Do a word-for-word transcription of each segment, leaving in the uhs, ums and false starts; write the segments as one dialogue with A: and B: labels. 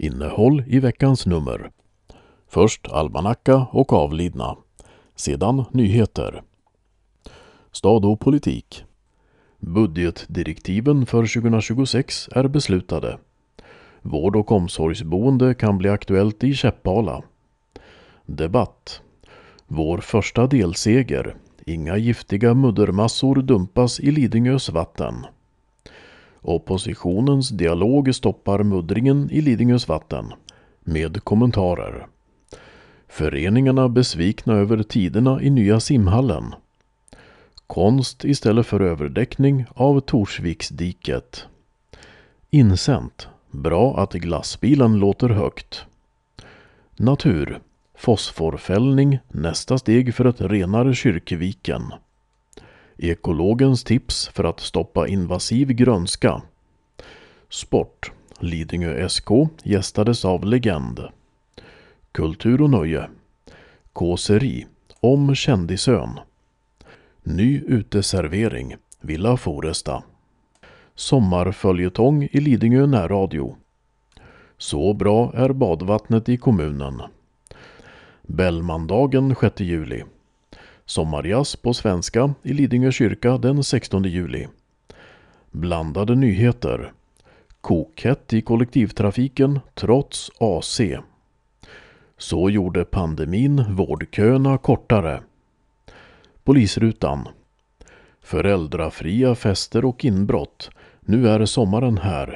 A: Innehåll i veckans nummer. Först almanacka och avlidna. Sedan nyheter. Stad och politik. Budgetdirektiven för tjugohundratjugosex är beslutade. Vård- och omsorgsboende kan bli aktuellt i Käppala. Debatt. Vår första delseger. Inga giftiga muddermassor dumpas i Lidingös vatten. Oppositionens dialog stoppar muddringen i Lidingös vatten. Med kommentarer. Föreningarna besvikna över tiderna i nya simhallen. Konst istället för överdäckning av Torsviksdiket. Insänt. Bra att glassbilen låter högt. Natur. Fosforfällning, nästa steg för ett renare Kyrkviken. Ekologens tips för att stoppa invasiv grönska. Sport. Lidingö S K gästades av legend. Kultur och nöje. Kåseri. Om Kändisön. Ny uteservering. Villa Foresta. Sommarföljetong i Lidingö närradio. Så bra är badvattnet i kommunen. Bellmandagen sjätte juli. Sommarjazz på svenska i Lidingö kyrka den sextonde juli. Blandade nyheter. Kokhett i kollektivtrafiken trots A C. Så gjorde pandemin vårdköerna kortare. Polisrutan. Föräldrafria fester och inbrott. Nu är sommaren här.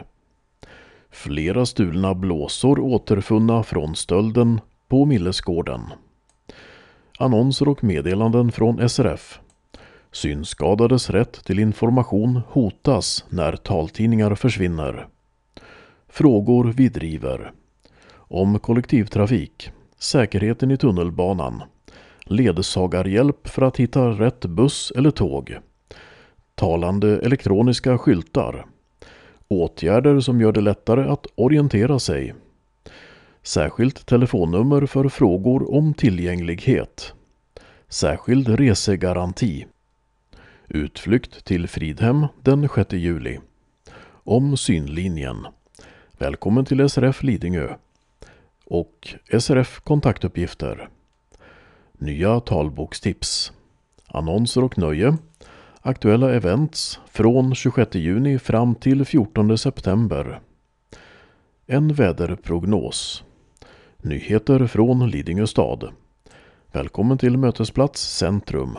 A: Flera stulna blåsor återfunna från stölden på Millesgården. Annonser och meddelanden från S R F. Synskadades rätt till information hotas när taltidningar försvinner. Frågor vi driver. Om kollektivtrafik. Säkerheten i tunnelbanan. Ledsagarhjälp för att hitta rätt buss eller tåg. Talande elektroniska skyltar. Åtgärder som gör det lättare att orientera sig. Särskilt telefonnummer för frågor om tillgänglighet. Särskild resegaranti. Utflykt till Fridhem den sjätte juli. Om synlinjen. Välkommen till S R F Lidingö. Och S R F kontaktuppgifter. Nya talbokstips. Annonser och nöje. Aktuella events från tjugosjätte juni fram till fjortonde september. En väderprognos. Nyheter från Lidingö stad. Välkommen till mötesplats Centrum.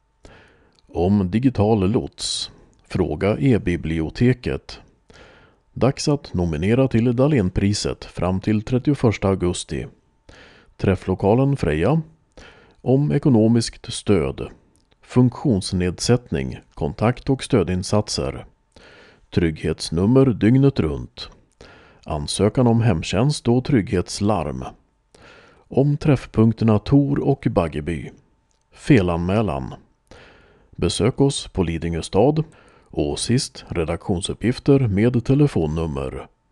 A: Om digital lots. Fråga e-biblioteket. Dags att nominera till Dahlénpriset fram till trettioförsta augusti. Träfflokalen Freja. Om ekonomiskt stöd. Funktionsnedsättning, kontakt- och stödinsatser. Trygghetsnummer dygnet runt. Ansökan om hemtjänst och trygghetslarm. Om träffpunkterna Tor och Baggeby. Felanmälan. Besök oss på Lidingö stad och sist redaktionsuppgifter med telefonnummer.